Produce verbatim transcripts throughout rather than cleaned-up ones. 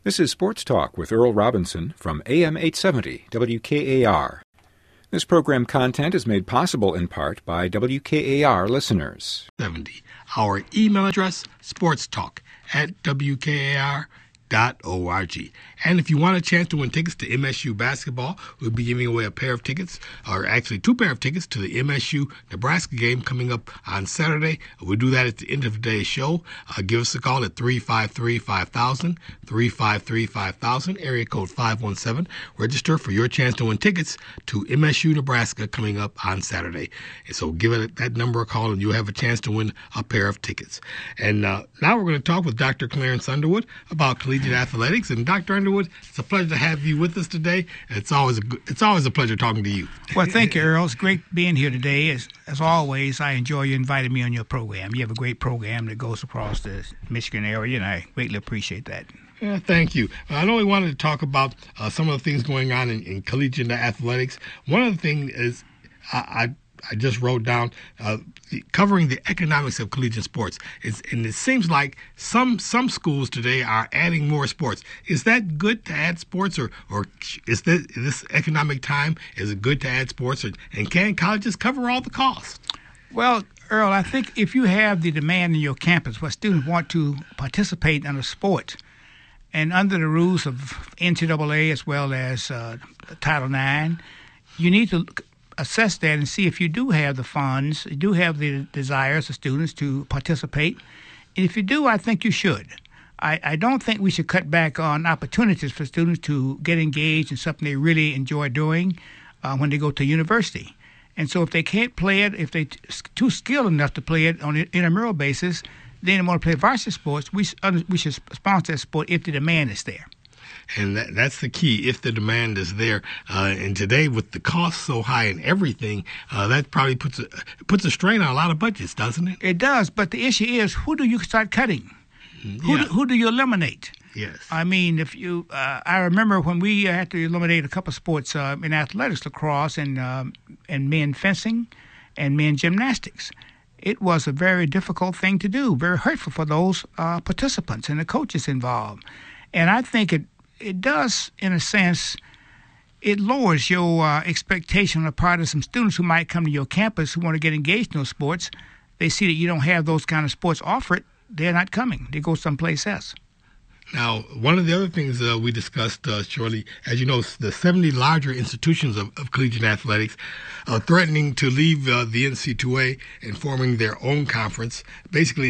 This is Sports Talk with Earl Robinson from A M eight seventy W K A R. This program content is made possible in part by W K A R listeners. seventy. Our email address, sportstalk at W K A R dot org. And if you want a chance to win tickets to M S U basketball, we'll be giving away a pair of tickets, or actually two pair of tickets to the M S U Nebraska game coming up on Saturday. We'll do that at the end of today's show. Uh, give us a call at three five three, five thousand, three five three, five thousand, area code five one seven. Register for your chance to win tickets to M S U Nebraska coming up on Saturday. And so give it that number a call and you'll have a chance to win a pair of tickets. And uh, now we're going to talk with Doctor Clarence Underwood about collegiate athletics. And Doctor Underwood, it's a pleasure to have you with us today. It's always a it's always a pleasure talking to you. Well, thank you, Earl. It's great being here today. As as always, I enjoy you inviting me on your program. You have a great program that goes across the Michigan area, and I greatly appreciate that. Yeah, thank you. I know we wanted to talk about uh, some of the things going on in, in collegiate athletics. One of the things is I, I I just wrote down uh, the, covering the economics of collegiate sports. It's, and it seems like some some schools today are adding more sports. Is that good to add sports, or or is this, this economic time, is it good to add sports, or, and can colleges cover all the costs? Well, Earl, I think if you have the demand in your campus where students want to participate in a sport, and under the rules of N C double A as well as uh, Title nine, you need to assess that and see if you do have the funds, you do have the desires of students to participate. And if you do, I think you should. I, I don't think we should cut back on opportunities for students to get engaged in something they really enjoy doing uh, when they go to university. And so if they can't play it, if they're t- too skilled enough to play it on an intramural basis, then they want to play varsity sports, we, we should sponsor that sport if the demand is there. And that, that's the key, if the demand is there. Uh, and today, with the cost so high and everything, uh, that probably puts a, puts a strain on a lot of budgets, doesn't it? It does. But the issue is, who do you start cutting? Yeah. Who, do, who do you eliminate? Yes. I mean, if you, uh, I remember when we had to eliminate a couple of sports uh, in athletics, lacrosse and um, and men fencing and men gymnastics. It was a very difficult thing to do, very hurtful for those uh, participants and the coaches involved. And I think it It does, in a sense, it lowers your uh, expectation on the part of some students who might come to your campus who want to get engaged in those sports. They see that you don't have those kind of sports offered, they're not coming. They go someplace else. Now, one of the other things uh, we discussed uh, shortly, as you know, the seventy larger institutions of, of collegiate athletics uh, threatening to leave uh, the N C double A and forming their own conference, basically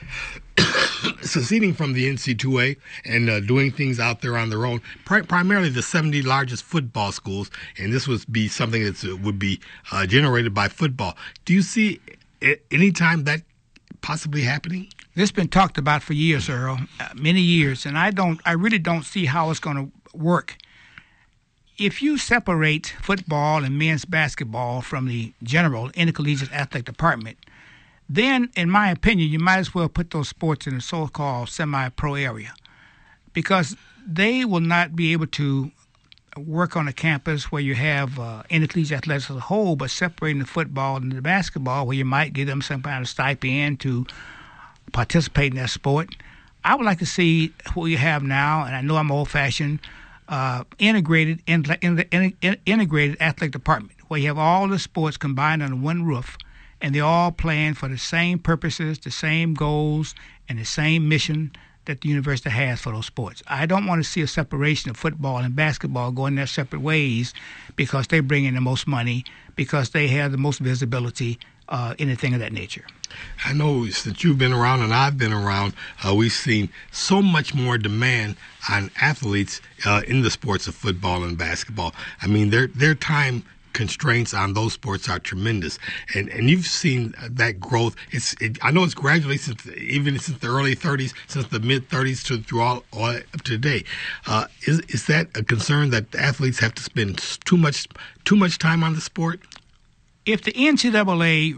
seceding from the N C double A and uh, doing things out there on their own, pri- primarily the seventy largest football schools, and this would be something that uh, would be uh, generated by football. Do you see a- any time that possibly happening? This has been talked about for years, Earl, uh, many years, and I don't, I really don't see how it's going to work. If you separate football and men's basketball from the general intercollegiate athletic department, then, in my opinion, you might as well put those sports in the so-called semi-pro area, because they will not be able to work on a campus where you have uh, intercollegiate athletics as a whole, but separating the football and the basketball, where you might give them some kind of stipend to participate in that sport. I would like to see what you have now, and I know I'm old-fashioned, uh, integrated in, in, in, in, integrated athletic department, where you have all the sports combined under one roof, and they're all playing for the same purposes, the same goals, and the same mission that the university has for those sports. I don't want to see a separation of football and basketball going their separate ways because they bring in the most money, because they have the most visibility, uh, anything of that nature. I know since you've been around and I've been around, uh, we've seen so much more demand on athletes uh, in the sports of football and basketball. I mean, their their time constraints on those sports are tremendous, and and you've seen that growth. It's it, I know it's gradually since even since the early thirties, since the mid thirties to through all, all up to today. Uh, is is that a concern that athletes have to spend too much too much time on the sport? If the N C double A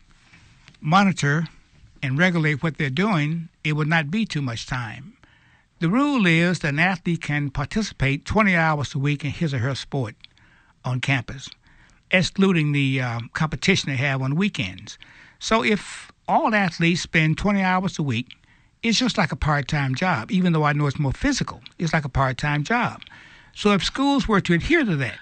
monitor and regulate what they're doing, it would not be too much time. The rule is that an athlete can participate twenty hours a week in his or her sport on campus, excluding the um, competition they have on weekends. So if all athletes spend twenty hours a week it's just like a part-time job, even though I know it's more physical. It's like a part-time job. So if schools were to adhere to that,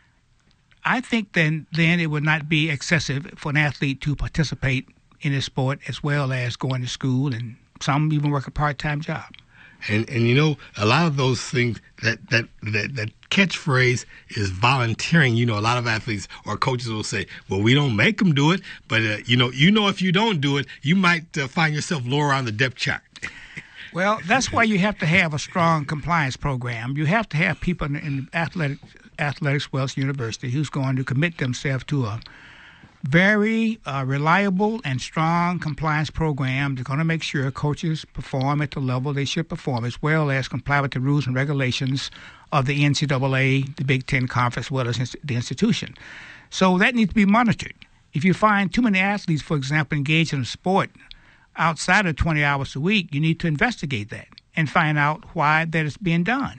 I think then then it would not be excessive for an athlete to participate in a sport as well as going to school, and some even work a part-time job. And and you know, a lot of those things, that that that, that catchphrase is volunteering. You know, a lot of athletes or coaches will say, well, we don't make them do it, but uh, you know, you know, if you don't do it, you might uh, find yourself lower on the depth chart. Well, that's why you have to have a strong compliance program. You have to have people in, in athletic, athletics Wells University who's going to commit themselves to a very uh, reliable and strong compliance program that's going to make sure coaches perform at the level they should perform, as well as comply with the rules and regulations of the N C double A, the Big Ten Conference, as well as the institution. So that needs to be monitored. If you find too many athletes, for example, engaged in a sport outside of twenty hours a week, you need to investigate that and find out why that is being done.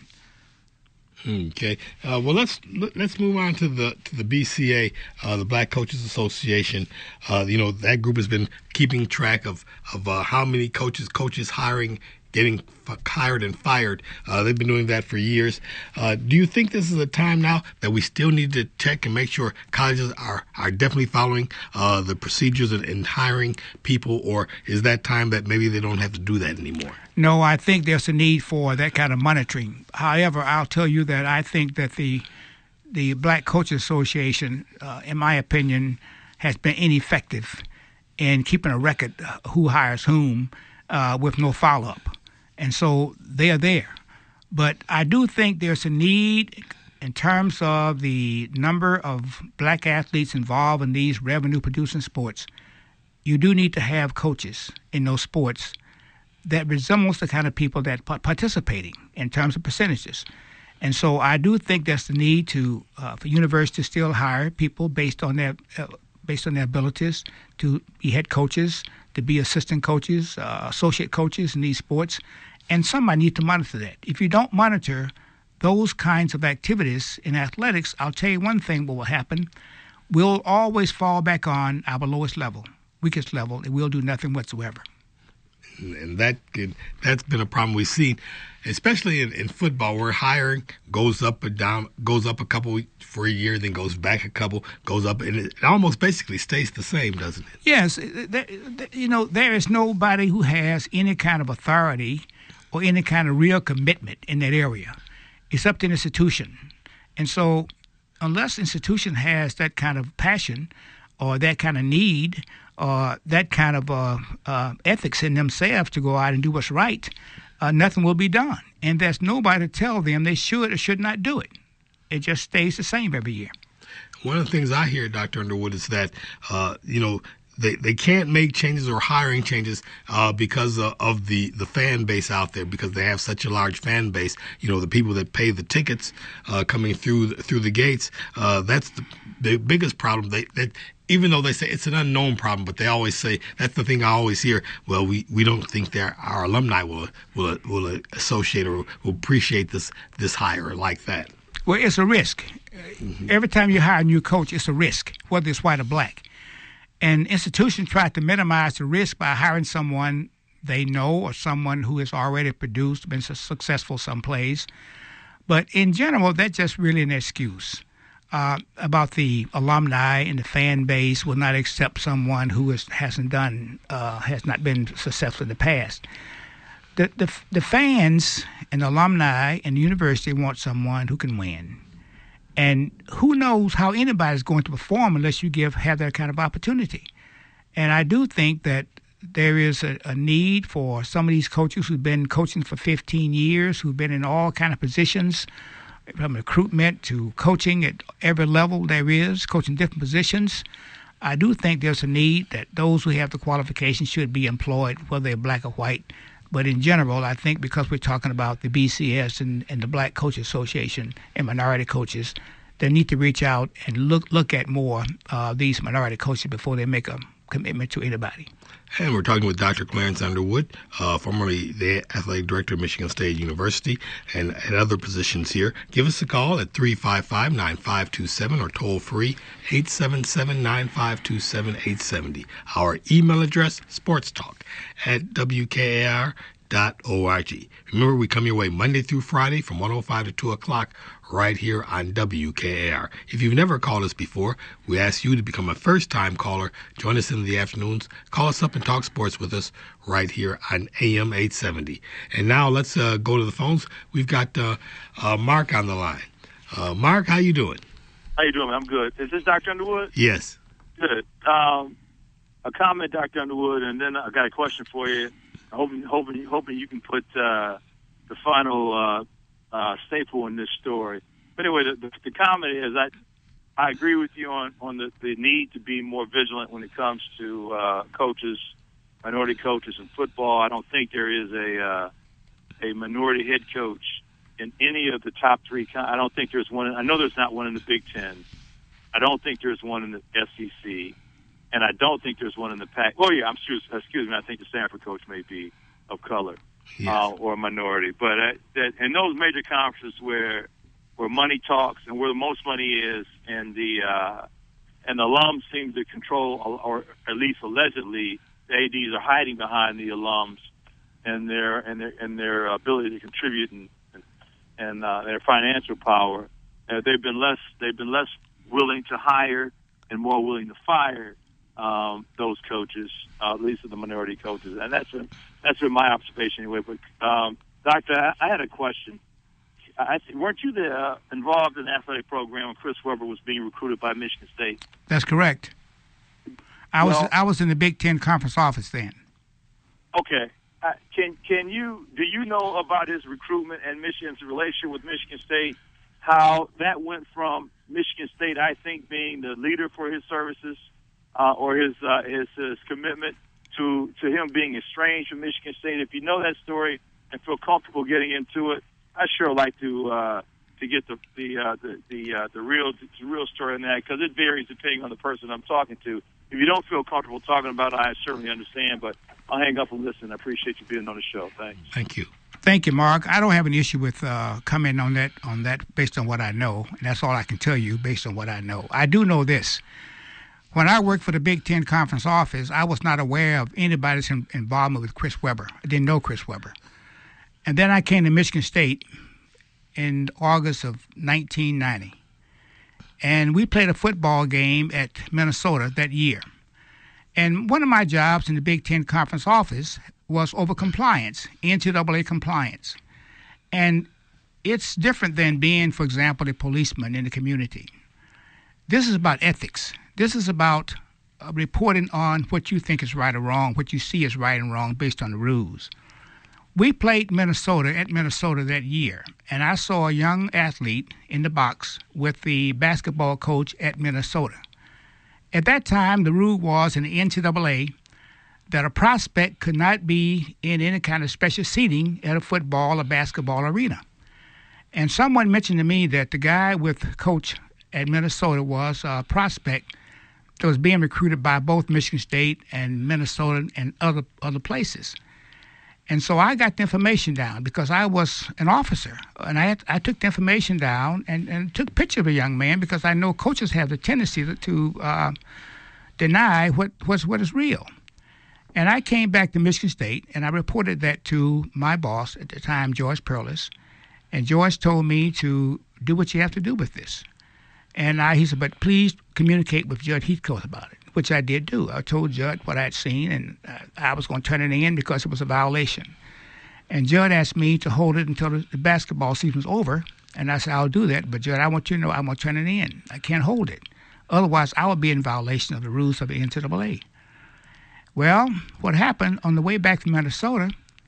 Okay. Uh, well, let's let's move on to the to the B C A, uh, the Black Coaches Association. Uh, you know, that group has been keeping track of of uh, how many coaches coaches hiring, getting f- hired and fired. Uh, they've been doing that for years. Uh, do you think this is a time now that we still need to check and make sure colleges are, are definitely following uh, the procedures in, in hiring people, or is that time that maybe they don't have to do that anymore? No, I think there's a need for that kind of monitoring. However, I'll tell you that I think that the the Black Coaches Association, uh, in my opinion, has been ineffective in keeping a record of who hires whom uh, with no follow-up. And so they are there. But I do think there's a need in terms of the number of black athletes involved in these revenue-producing sports. You do need to have coaches in those sports that resembles the kind of people that are participating in terms of percentages. And so I do think that's the need to uh, for universities to still hire people based on their uh, based on their abilities to be head coaches, to be assistant coaches, uh, associate coaches in these sports, and somebody needs to monitor that. If you don't monitor those kinds of activities in athletics, I'll tell you one thing what will happen. We'll always fall back on our lowest level, weakest level, and we'll do nothing whatsoever. And that could, that's been a problem we've seen, especially in, in football, where hiring goes up and down, goes up a couple for a year, then goes back a couple, goes up, and it almost basically stays the same, doesn't it? Yes. There, you know, there is nobody who has any kind of authority or any kind of real commitment in that area. It's up to the institution. And so unless the institution has that kind of passion or that kind of need or that kind of uh, uh, ethics in themselves to go out and do what's right, uh, nothing will be done. And there's nobody to tell them they should or should not do it. It just stays the same every year. One of the things I hear, Doctor Underwood, is that, uh, you know, They they can't make changes or hiring changes uh, because of, of the, the fan base out there, because they have such a large fan base. You know, the people that pay the tickets uh, coming through through the gates. Uh, that's the, the biggest problem. They that even though they say it's an unknown problem, but they always say that's the thing I always hear. Well, we, we don't think that our alumni will will will associate or will appreciate this this hire like that. Well, it's a risk. Mm-hmm. Every time you hire a new coach, it's a risk, whether it's white or black. And institutions try to minimize the risk by hiring someone they know or someone who has already produced, been successful someplace. But in general, that's just really an excuse. Uh, about the alumni and the fan base will not accept someone who is, hasn't done, uh, has not been successful in the past. The, the the fans and the alumni and the university want someone who can win. And who knows how anybody's going to perform unless you give have that kind of opportunity. And I do think that there is a, a need for some of these coaches who've been coaching for fifteen years, who've been in all kind of positions, from recruitment to coaching at every level there is, coaching different positions. I do think there's a need that those who have the qualifications should be employed, whether they're black or white. But in general, I think because we're talking about the B C S and, and the Black Coaches Association and minority coaches, they need to reach out and look look at more uh, these minority coaches before they make a commitment to anybody. And we're talking with Doctor Clarence Underwood, uh, formerly the athletic director of Michigan State University, and at other positions here. Give us a call at three five five, nine five two seven or toll free eight seven seven, nine five two seven, eight seven zero. Our email address, sportstalk at W K A R dot org. Remember, we come your way Monday through Friday from one oh five to two o'clock right here on W K A R. If you've never called us before, we ask you to become a first-time caller. Join us in the afternoons. Call us up and talk sports with us right here on A M eight seventy. And now let's uh, go to the phones. We've got uh, uh, Mark on the line. Uh, Mark, how you doing? How you doing? I'm good. Is this Doctor Underwood? Yes. Good. Um, a comment, Doctor Underwood, and then I got a question for you. Hoping, hoping, hoping you can put uh, the final uh, uh, staple in this story. But anyway, the, the, the comment is I, I agree with you on, on the, the need to be more vigilant when it comes to uh, coaches, minority coaches in football. I don't think there is a uh, a minority head coach in any of the top three. I don't think there's one. I know there's not one in the Big Ten. I don't think there's one in the S E C. And I don't think there's one in the Pac. Oh, yeah, I'm excuse, excuse me. I think the Stanford coach may be of color yes. uh, or a minority. But uh, that, in those major conferences where where money talks and where the most money is, and the uh, and the alums seem to control, or at least allegedly, the A Ds are hiding behind the alums and their and their and their ability to contribute and and uh, their financial power. Uh, they've been less they've been less willing to hire and more willing to fire. Um, those coaches, uh, at least the minority coaches, and that's a, that's been my observation anyway. But um, Doctor, I, I had a question. I, weren't you the, uh, involved in the athletic program when Chris Webber was being recruited by Michigan State? That's correct. I well, was I was in the Big Ten conference office then. Okay, uh, can can you do you know about his recruitment and Michigan's relationship with Michigan State? How that went from Michigan State, I think, being the leader for his services. Uh, or his, uh, his his commitment to, to him being estranged from Michigan State. If you know that story and feel comfortable getting into it, I sure like to uh, to get the the uh, the the, uh, the real the real story on that, because it varies depending on the person I'm talking to. If you don't feel comfortable talking about it, I certainly understand. But I'll hang up and listen. I appreciate you being on the show. Thanks. Thank you. Thank you, Mark. I don't have an issue with uh, commenting on that on that based on what I know, and that's all I can tell you based on what I know. I do know this. When I worked for the Big Ten Conference office, I was not aware of anybody's in, involvement with Chris Webber. I didn't know Chris Webber. And then I came to Michigan State in August of nineteen ninety. And we played a football game at Minnesota that year. And one of my jobs in the Big Ten Conference office was over compliance, N C double A compliance. And it's different than being, for example, a policeman in the community. This is about ethics. This is about uh, reporting on what you think is right or wrong, what you see is right and wrong based on the rules. We played Minnesota at Minnesota that year, and I saw a young athlete in the box with the basketball coach at Minnesota. At that time, the rule was in the N C double A that a prospect could not be in any kind of special seating at a football or basketball arena. And someone mentioned to me that the guy with coach at Minnesota was a prospect that was being recruited by both Michigan State and Minnesota and other other places. And so I got the information down because I was an officer, and I had, I took the information down and, and took a picture of a young man because I know coaches have the tendency to, to uh, deny what, what's, what is real. And I came back to Michigan State, and I reported that to my boss at the time, George Perlis, and George told me to do what you have to do with this. And I, he said, but please communicate with Judd Heathcote about it, which I did do. I told Judd what I had seen, and I was going to turn it in because it was a violation. And Judd asked me to hold it until the basketball season was over, and I said, I'll do that. But, Judd, I want you to know I'm going to turn it in. I can't hold it. Otherwise, I will be in violation of the rules of the N C double A. Well, what happened on the way back from Minnesota,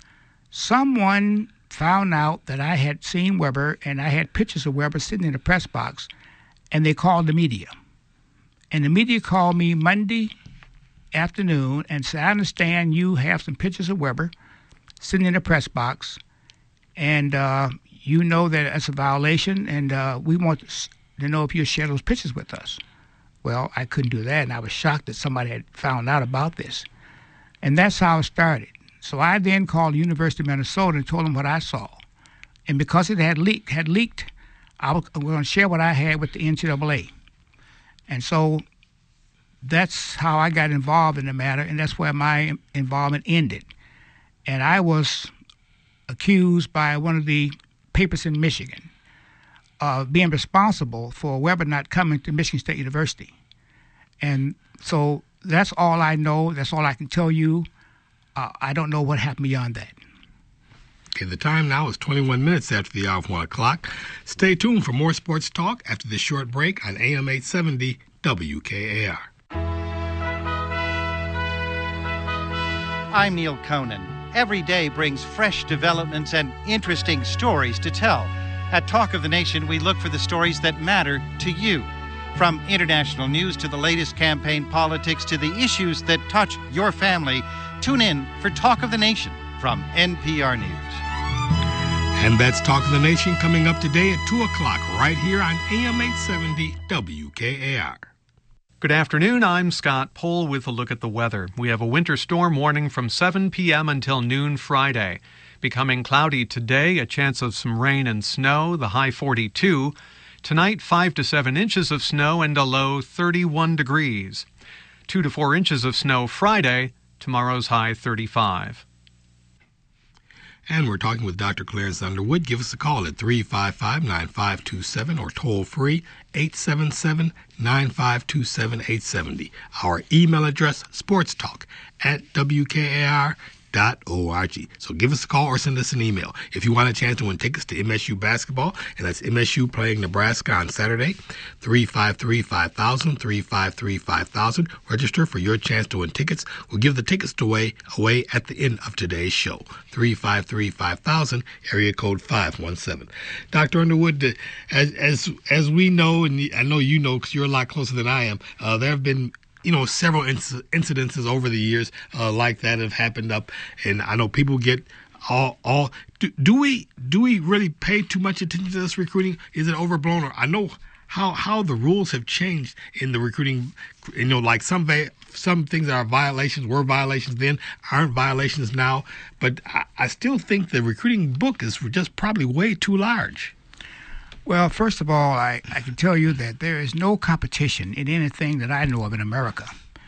someone found out that I had seen Webber, and I had pictures of Webber sitting in the press box, and they called the media. And the media called me Monday afternoon and said, I understand you have some pictures of Webber sitting in the press box, and uh, you know that it's a violation, and uh, we want to know if you'll share those pictures with us. Well, I couldn't do that, and I was shocked that somebody had found out about this. And that's how it started. So I then called the University of Minnesota and told them what I saw. And because it had leaked, had leaked, I was going to share what I had with the N C double A. And so that's how I got involved in the matter, and that's where my involvement ended. And I was accused by one of the papers in Michigan of being responsible for Weber not coming to Michigan State University. And so that's all I know. That's all I can tell you. Uh, I don't know what happened beyond that. Okay, the time now is twenty-one minutes after the hour of one o'clock. Stay tuned for more sports talk after this short break on A M eight seventy W K A R. I'm Neil Conan. Every day brings fresh developments and interesting stories to tell. At Talk of the Nation, we look for the stories that matter to you. From international news to the latest campaign politics to the issues that touch your family, tune in for Talk of the Nation from N P R News. And that's Talk of the Nation coming up today at two o'clock right here on A M eight seventy W K A R. Good afternoon, I'm Scott Pohl with a look at the weather. We have a winter storm warning from seven p.m. until noon Friday. Becoming cloudy today, a chance of some rain and snow, the high forty-two. Tonight, five to seven inches of snow and a low thirty-one degrees. two to four inches of snow Friday, tomorrow's high thirty-five. And we're talking with Doctor Clarence Underwood. Give us a call at three five five, nine five two seven or toll free eight seven seven, nine five two seven, eight seven zero. Our email address, sportstalk at W K A R dot org. So give us a call or send us an email. If you want a chance to win tickets to M S U basketball, and that's M S U playing Nebraska on Saturday, three five three, five thousand, three five three, five thousand. Register for your chance to win tickets. We'll give the tickets away, away at the end of today's show. three five three, five thousand, area code five one seven. Doctor Underwood, as, as, as we know, and I know you know because you're a lot closer than I am, uh, there have been you know, several inc- incidences over the years uh, like that have happened up, and I know people get all all. Do, do we do we really pay too much attention to this recruiting? Is it overblown? Or I know how how the rules have changed in the recruiting. You know, like some va- some things that are violations were violations then, aren't violations now. But I, I still think the recruiting book is just probably way too large. Well, first of all, I, I can tell you that there is no competition in anything that I know of in America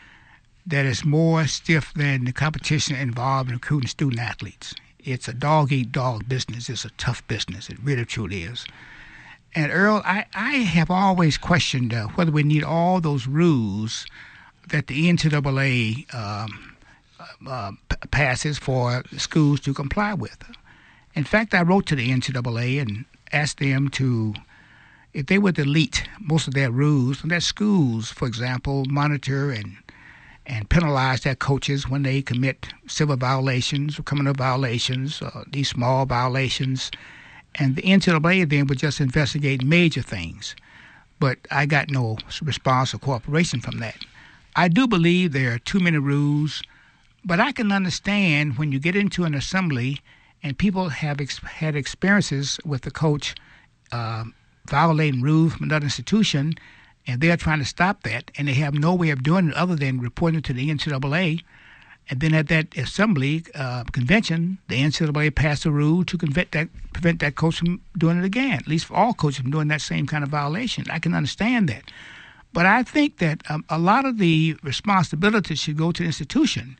that is more stiff than the competition involved in recruiting student athletes. It's a dog-eat-dog business. It's a tough business. It really, truly is. And, Earl, I, I have always questioned uh, whether we need all those rules that the N C double A um, uh, p- passes for schools to comply with. In fact, I wrote to the N C double A and asked them to, if they would delete most of their rules, and that schools, for example, monitor and and penalize their coaches when they commit civil violations or criminal violations, uh, these small violations, and the N C double A then would just investigate major things. But I got no response or cooperation from that. I do believe there are too many rules, but I can understand when you get into an assembly and people have ex- had experiences with the coach uh, violating rules from another institution, and they're trying to stop that, and they have no way of doing it other than reporting to the N C double A. And then at that assembly uh, convention, the N C double A passed a rule to prevent that, prevent that coach from doing it again, at least for all coaches from doing that same kind of violation. I can understand that. But I think that um, a lot of the responsibility should go to the institution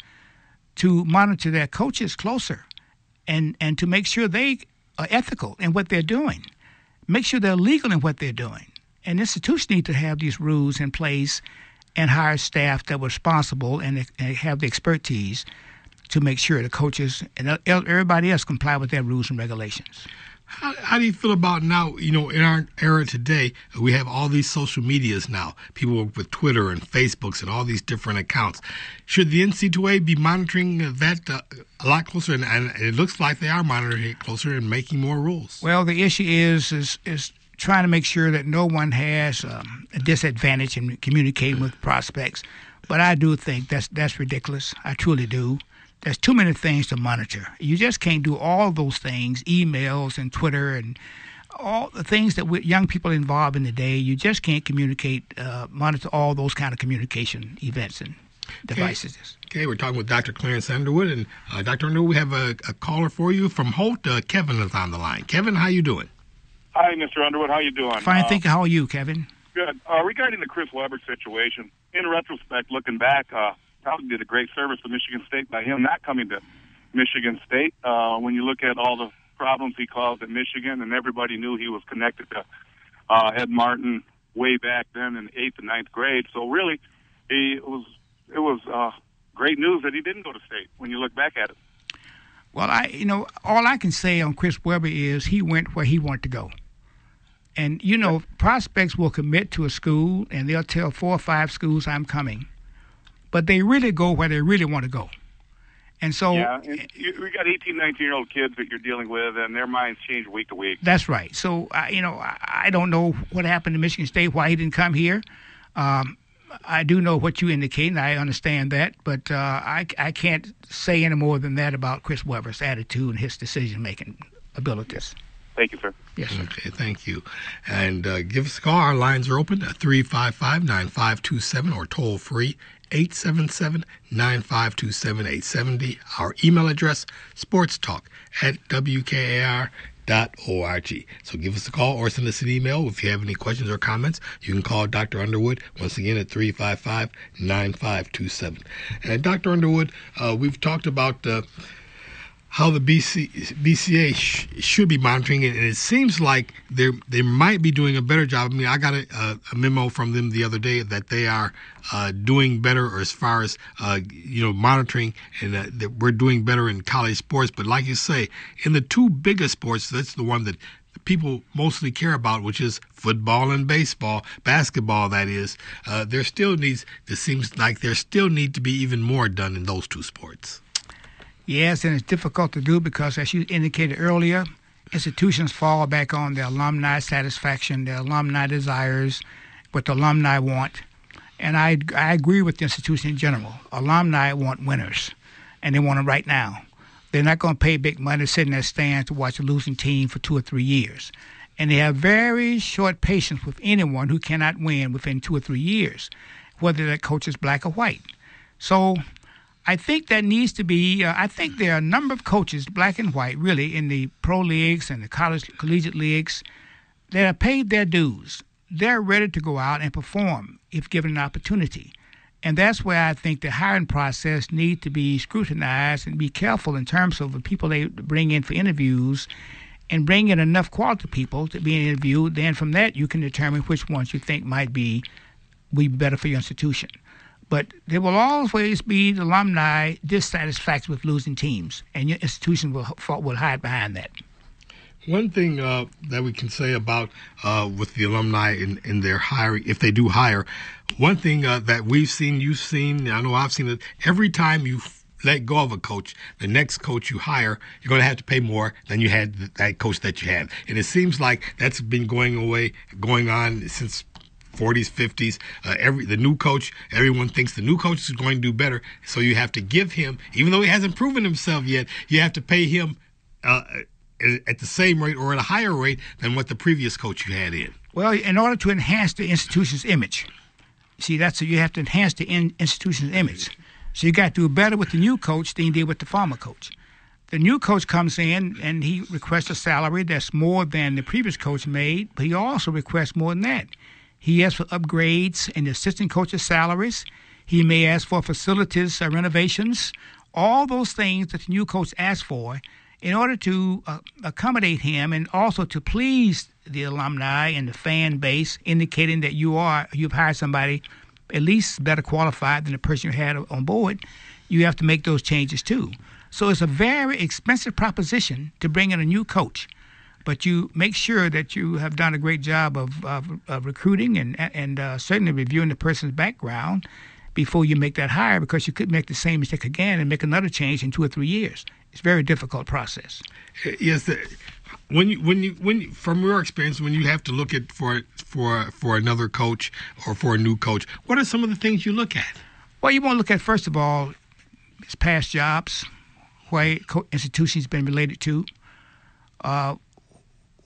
to monitor their coaches closer. And, and to make sure they are ethical in what they're doing. Make sure they're legal in what they're doing. And institutions need to have these rules in place and hire staff that are responsible and, and have the expertise to make sure the coaches and everybody else comply with their rules and regulations. How, how do you feel about now, you know, in our era today, we have all these social medias now, people with Twitter and Facebooks and all these different accounts. Should the N C double A be monitoring that uh, a lot closer? And, and it looks like they are monitoring it closer and making more rules. Well, the issue is is, is trying to make sure that no one has um, a disadvantage in communicating with prospects. But I do think that's that's ridiculous. I truly do. There's too many things to monitor. You just can't do all those things, emails and Twitter and all the things that we, young people involved in today, you just can't communicate, uh, monitor all those kind of communication events and devices. Okay, okay we're talking with Doctor Clarence Underwood. And uh, Doctor Underwood, we have a, a caller for you from Holt. Uh, Kevin is on the line. Kevin, how you doing? Hi, Mister Underwood. How you doing? Fine, uh, thank you. How are you, Kevin? Good. Uh, regarding the Chris Webber situation, in retrospect, looking back, uh, probably did a great service to Michigan State by him not coming to Michigan State. Uh, when you look at all the problems he caused at Michigan, and everybody knew he was connected to uh, Ed Martin way back then in eighth and ninth grade. So really, he it was it was uh, great news that he didn't go to State. When you look back at it. Well, I you know all I can say on Chris Webber is he went where he wanted to go. And, you know, prospects will commit to a school, and they'll tell four or five schools, I'm coming. But they really go where they really want to go. And so... Yeah, and you, we got eighteen, nineteen-year-old kids that you're dealing with, and their minds change week to week. That's right. So, uh, you know, I, I don't know what happened to Michigan State, why he didn't come here. Um, I do know what you indicate, and I understand that. But uh, I, I can't say any more than that about Chris Webber's attitude and his decision-making abilities. Thank you, sir. Yes, sir. Okay, thank you. And uh, give us a call. Our lines are open at three five five, nine five two seven or toll free eight seven seven, nine five two seven, eight seven zero. Our email address, sportstalk at w k a r dot org. So give us a call or send us an email if you have any questions or comments. You can call Doctor Underwood once again at three five five, nine five two seven. And Doctor Underwood, uh, we've talked about uh, how the B C, B C A sh- should be monitoring it, and it seems like they they might be doing a better job. I mean, I got a, a memo from them the other day that they are uh, doing better as far as uh, you know monitoring, and uh, that we're doing better in college sports. But like you say, in the two biggest sports, that's the one that people mostly care about, which is football and baseball, basketball. That is, uh, there still needs. It seems like there still need to be even more done in those two sports. Yes, and it's difficult to do because, as you indicated earlier, institutions fall back on their alumni satisfaction, their alumni desires, what the alumni want. And I, I agree with the institution in general. Alumni want winners, and they want them right now. They're not going to pay big money to sit in their stands to watch a losing team for two or three years. And they have very short patience with anyone who cannot win within two or three years, whether that coach is black or white. So I think that needs to be, uh, I think there are a number of coaches, black and white, really, in the pro leagues and the college collegiate leagues that have paid their dues. They're ready to go out and perform if given an opportunity. And that's where I think the hiring process needs to be scrutinized and be careful in terms of the people they bring in for interviews and bring in enough quality people to be interviewed. Then from that, you can determine which ones you think might be, be better for your institution. But there will always be the alumni dissatisfied with losing teams, and your institution will will hide behind that. One thing uh, that we can say about uh, with the alumni in, in their hiring, if they do hire, one thing uh, that we've seen, you've seen, I know I've seen it, every time you let go of a coach, the next coach you hire, you're going to have to pay more than you had that coach that you had. And it seems like that's been going away, going on since forties, fifties. Uh, every the new coach, everyone thinks the new coach is going to do better. So you have to give him, even though he hasn't proven himself yet, you have to pay him uh, at the same rate or at a higher rate than what the previous coach you had in. Well, in order to enhance the institution's image, see, that's you have to enhance the in, institution's image. So you got to do better with the new coach than you did with the former coach. The new coach comes in and he requests a salary that's more than the previous coach made, but he also requests more than that. He asks for upgrades in the assistant coach's salaries. He may ask for facilities uh, renovations, all those things that the new coach asks for in order to uh, accommodate him and also to please the alumni and the fan base, indicating that you are you've hired somebody at least better qualified than the person you had on board. You have to make those changes too. So it's a very expensive proposition to bring in a new coach. But you make sure that you have done a great job of, of, of recruiting and and uh, certainly reviewing the person's background before you make that hire, because you could make the same mistake again and make another change in two or three years. It's a very difficult process. Yes, when you when you when you, from your experience, when you have to look at for for for another coach or for a new coach, what are some of the things you look at? Well, you want to look at, first of all, his past jobs, where institution he's been related to. Uh,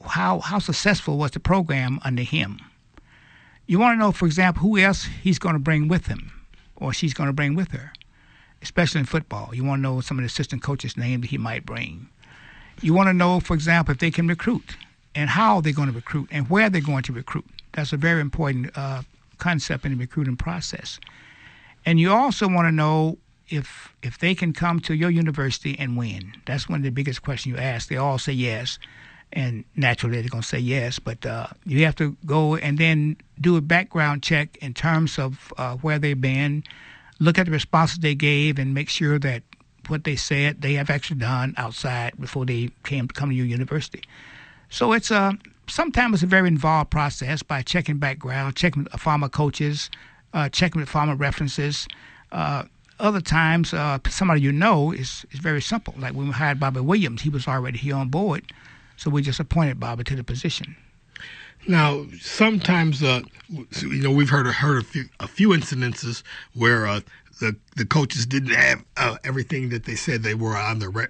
how how successful was the program under him. You want to know, for example, who else he's going to bring with him, or she's going to bring with her, especially in football. You want to know some of the assistant coaches' names that he might bring. You want to know, for example, if they can recruit, and how they're going to recruit, and where they're going to recruit. That's a very important uh, concept in the recruiting process. And you also want to know if if they can come to your university and win. That's one of the biggest questions you ask. They all say yes, and naturally they're going to say yes, but uh, you have to go and then do a background check in terms of uh, where they've been, look at the responses they gave, and make sure that what they said they have actually done outside before they came to come to your university. So it's a sometimes it's a very involved process by checking background, checking with former coaches, uh, checking with former references. Uh, other times, uh, somebody you know is is very simple. Like when we hired Bobby Williams, he was already here on board, so we just appointed Bobby to the position. Now, sometimes, uh, you know, we've heard heard a few, a few incidences where uh, the the coaches didn't have uh, everything that they said they were on their re-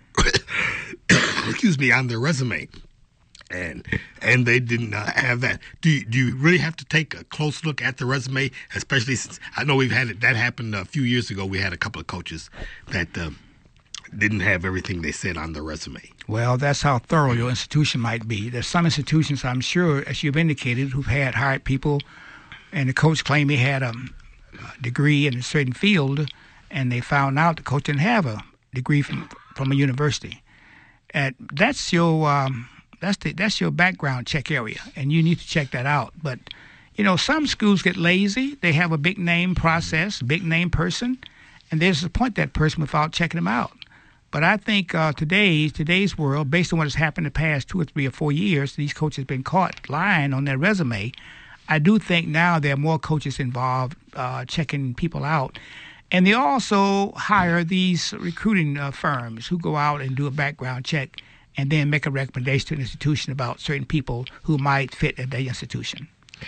excuse me on their resume, and and they didn't uh, have that. Do you, do you really have to take a close look at the resume, especially since I know we've had it, that happened a few years ago. We had a couple of coaches that uh, didn't have everything they said on their resume. Well, that's how thorough your institution might be. There's some institutions, I'm sure, as you've indicated, who've had hired people, and the coach claimed he had a, a degree in a certain field, and they found out the coach didn't have a degree from from a university. And that's your um, that's the that's your background check area, and you need to check that out. But you know, some schools get lazy. They have a big name process, big name person, and they just appoint that person without checking them out. But I think uh, today, today's world, based on what has happened in the past two or three or four years, these coaches have been caught lying on their resume. I do think now there are more coaches involved uh, checking people out. And they also hire these recruiting uh, firms who go out and do a background check and then make a recommendation to an institution about certain people who might fit at their institution.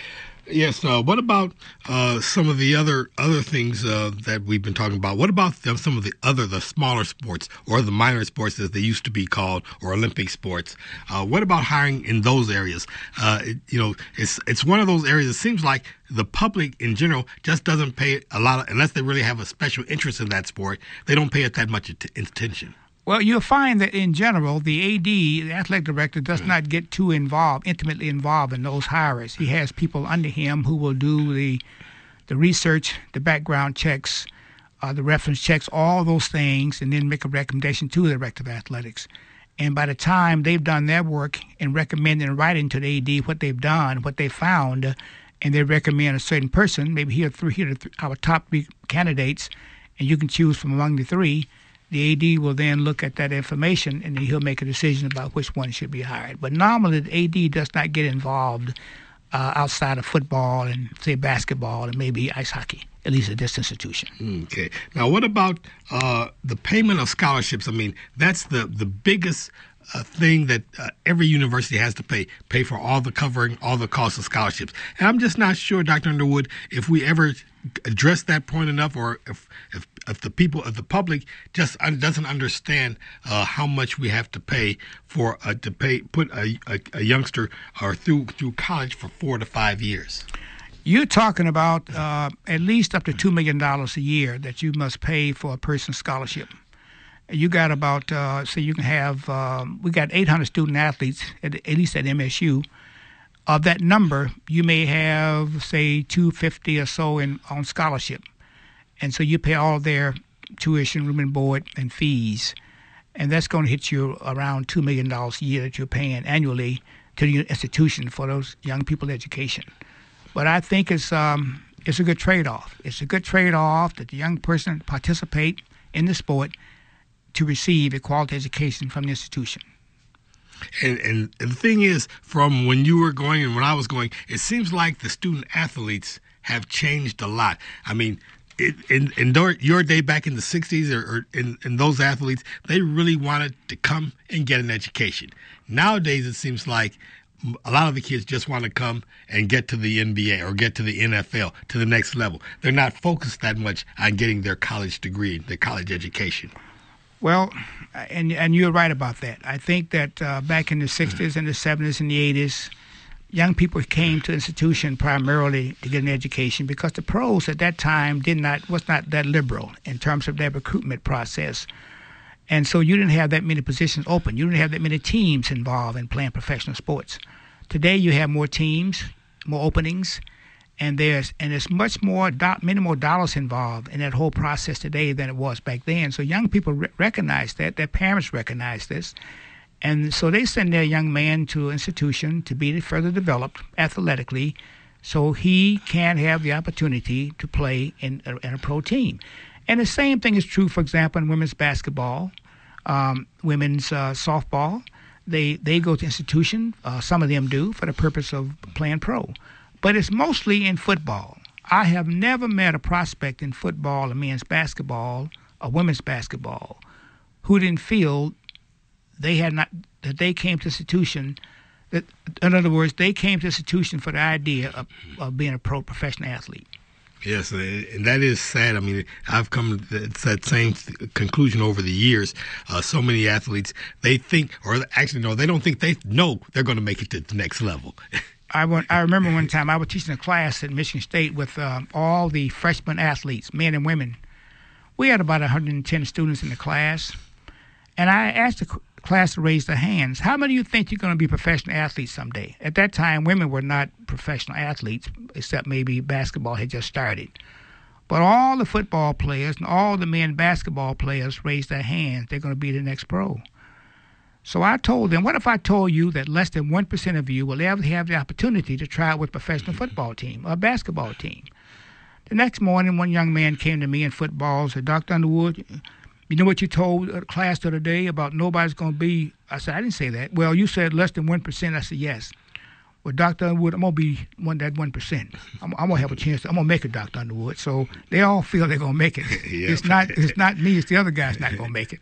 Yes. Uh, what about uh, some of the other other things uh, that we've been talking about? What about the, some of the other, the smaller sports or the minor sports as they used to be called, or Olympic sports? Uh, what about hiring in those areas? Uh, it, you know, it's it's one of those areas. It seems like the public in general just doesn't pay a lot of, unless they really have a special interest in that sport. They don't pay it that much attention. Well, you'll find that in general, the A D, the athletic director, does not get too involved, intimately involved in those hires. He has people under him who will do the the research, the background checks, uh, the reference checks, all those things, and then make a recommendation to the director of athletics. And by the time they've done their work and recommend in writing to the A D what they've done, what they found, uh, and they recommend a certain person, maybe here are three, here are th- our top three candidates, and you can choose from among the three. The A D will then look at that information, and then he'll make a decision about which one should be hired. But normally, the A D does not get involved uh, outside of football and, say, basketball and maybe ice hockey, at least at this institution. Okay. Now, what about uh, the payment of scholarships? I mean, that's the, the biggest uh, thing that uh, every university has to pay, pay for all the covering, all the costs of scholarships. And I'm just not sure, Doctor Underwood, if we ever address that point enough, or if if, if the people, if the public just un- doesn't understand uh, how much we have to pay for uh, to pay put a, a, a youngster or through through college for four to five years. You're talking about uh, at least up to two million dollars a year that you must pay for a person's scholarship. You got about uh, so you can have um, we got eight hundred student athletes at, at least at M S U. Of that number, you may have, say, two hundred fifty or so in on scholarship. And so you pay all their tuition, room and board, and fees. And that's going to hit you around two million dollars a year that you're paying annually to the institution for those young people's education. But I think it's um, it's a good trade-off. It's a good trade-off that the young person participate in the sport to receive a quality education from the institution. And, and the thing is, from when you were going and when I was going, it seems like the student athletes have changed a lot. I mean, it, in, in your day back in the sixties, or, or in, in those athletes, they really wanted to come and get an education. Nowadays, it seems like a lot of the kids just want to come and get to the N B A or get to the N F L, to the next level. They're not focused that much on getting their college degree, their college education. Well, and and you're right about that. I think that uh, back in the sixties and the seventies and the eighties, young people came to institution primarily to get an education because the pros at that time did not was not that liberal in terms of their recruitment process. And so you didn't have that many positions open. You didn't have that many teams involved in playing professional sports. Today you have more teams, more openings, and there's and there's much more, do, many more dollars involved in that whole process today than it was back then. So young people re- recognize that. Their parents recognize this. And so they send their young man to an institution to be further developed athletically so he can have the opportunity to play in a, in a pro team. And the same thing is true, for example, in women's basketball, um, women's uh, softball. They they go to institution, uh, some of them do, for the purpose of playing pro. But it's mostly in football. I have never met a prospect in football or men's basketball or women's basketball who didn't feel they had not, that they came to institution, that, in other words, they came to institution for the idea of, of being a pro professional athlete. Yes, and that is sad. I mean, I've come to that same conclusion over the years. Uh, so many athletes, they think, or actually, no, they don't think they know they're going to make it to the next level. I, went, I remember one time I was teaching a class at Michigan State with um, all the freshman athletes, men and women. We had about one hundred ten students in the class, and I asked the class to raise their hands. How many of you think you're going to be professional athletes someday? At that time, women were not professional athletes, except maybe basketball had just started. But all the football players and all the men basketball players raised their hands. They're going to be the next pro. So I told them, what if I told you that less than one percent of you will ever have the opportunity to try out with a professional football team or a basketball team? The next morning, one young man came to me in football and said, Doctor Underwood, you know what you told the class the other day about nobody's going to be? I said, I didn't say that. Well, you said less than one percent. I said, yes. Well, Doctor Underwood, I'm going to be one that one percent. I'm, I'm going to have a chance. To, I'm going to make it, Doctor Underwood. So they all feel they're going to make it. Yep. It's not It's not me. It's the other guy's not going to make it.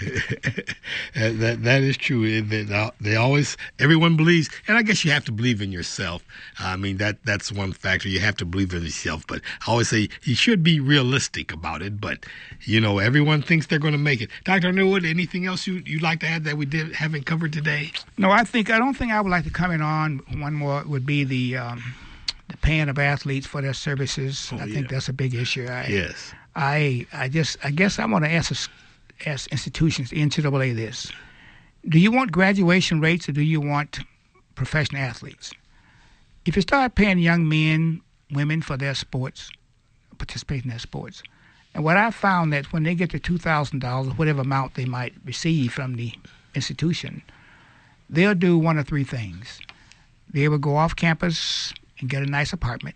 that, that That is true. They, they always, everyone believes, and I guess you have to believe in yourself. I mean, that that's one factor. You have to believe in yourself. But I always say you should be realistic about it. But, you know, everyone thinks they're going to make it. Doctor Underwood, anything else you, you'd like to add that we did haven't covered today? No, I think, I don't think I would like to comment on one more would be the um, the paying of athletes for their services. Oh, I yeah. think that's a big issue. I, yes. I I just I guess I want to ask ask institutions, the N C double A, this: do you want graduation rates or do you want professional athletes? If you start paying young men, women for their sports, participate in their sports, and what I found that when they get to two thousand dollars, whatever amount they might receive from the institution, they'll do one of three things. They will go off campus and get a nice apartment,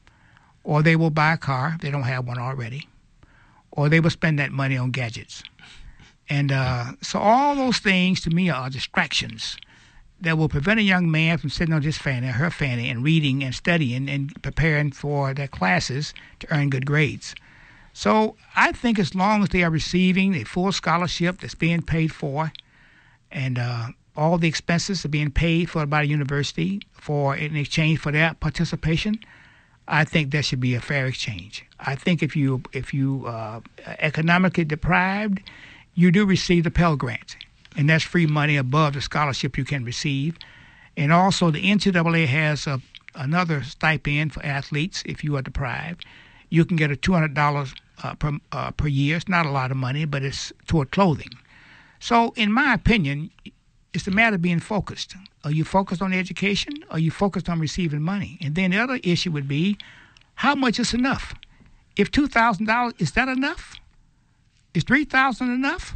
or they will buy a car if they don't have one already, or they will spend that money on gadgets. And uh, so all those things to me are distractions that will prevent a young man from sitting on his fanny or her fanny and reading and studying and preparing for their classes to earn good grades. So I think as long as they are receiving a full scholarship that's being paid for, and uh, all the expenses are being paid for by the university for in exchange for their participation, I think there should be a fair exchange. I think if you if you uh, economically deprived, you do receive the Pell Grant, and that's free money above the scholarship you can receive. And also the N C double A has a, another stipend for athletes if you are deprived. You can get a two hundred dollars uh, per uh, per year. It's not a lot of money, but it's toward clothing. So in my opinion, it's a matter of being focused. Are you focused on education? Or are you focused on receiving money? And then the other issue would be, how much is enough? If two thousand dollars, is that enough? Is three thousand dollars enough?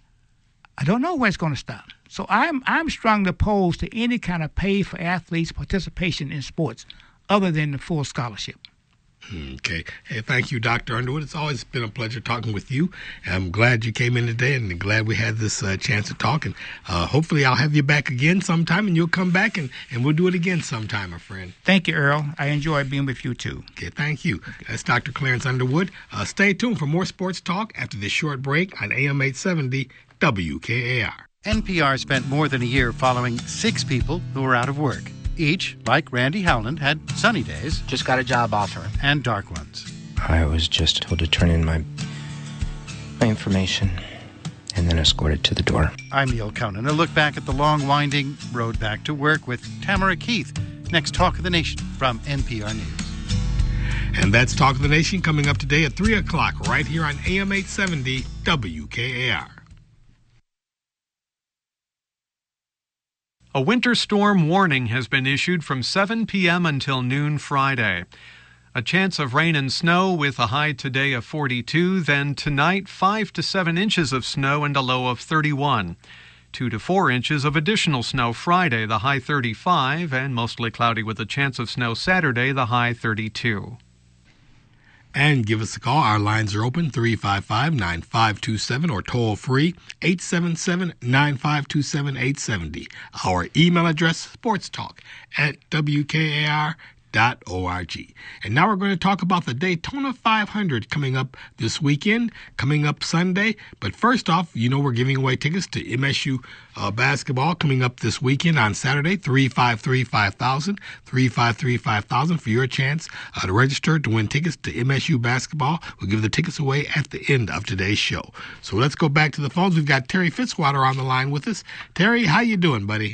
I don't know where it's going to stop. So I'm I'm strongly opposed to any kind of pay for athletes' participation in sports other than the full scholarship. Okay. Hey, thank you, Doctor Underwood. It's always been a pleasure talking with you. I'm glad you came in today, and glad we had this uh, chance to talk. And uh, hopefully I'll have you back again sometime, and you'll come back, and, and we'll do it again sometime, my friend. Thank you, Earl. I enjoyed being with you, too. Okay, thank you. That's Doctor Clarence Underwood. Uh, stay tuned for more sports talk after this short break on A M eight seventy W K A R. N P R spent more than a year following six people who were out of work. Each, like Randy Howland, had sunny days. Just got a job offer. And dark ones. I was just told to turn in my my information, and then escorted to the door. I'm Neil Conan. A look back at the long, winding road back to work with Tamara Keith. Next, Talk of the Nation from N P R News. And that's Talk of the Nation coming up today at three o'clock right here on A M eight seventy W K A R. A winter storm warning has been issued from seven p.m. until noon Friday. A chance of rain and snow with a high today of forty-two, then tonight five to seven inches of snow and a low of thirty-one. two to four inches of additional snow Friday, the high thirty-five, and mostly cloudy with a chance of snow Saturday, the high thirty-two. And give us a call. Our lines are open, three five five, nine five two seven, or toll free, eight seven seven, nine five two seven, eight seven zero. Our email address, sportstalk at W K A R dot org. And now we're going to talk about the Daytona five hundred coming up this weekend, coming up Sunday. But first off, you know we're giving away tickets to M S U uh, basketball coming up this weekend on Saturday, three five three, five thousand, three five three, five thousand for your chance uh, to register to win tickets to M S U basketball. We'll give the tickets away at the end of today's show. So let's go back to the phones. We've got Terry Fitzwater on the line with us. Terry, how you doing, buddy?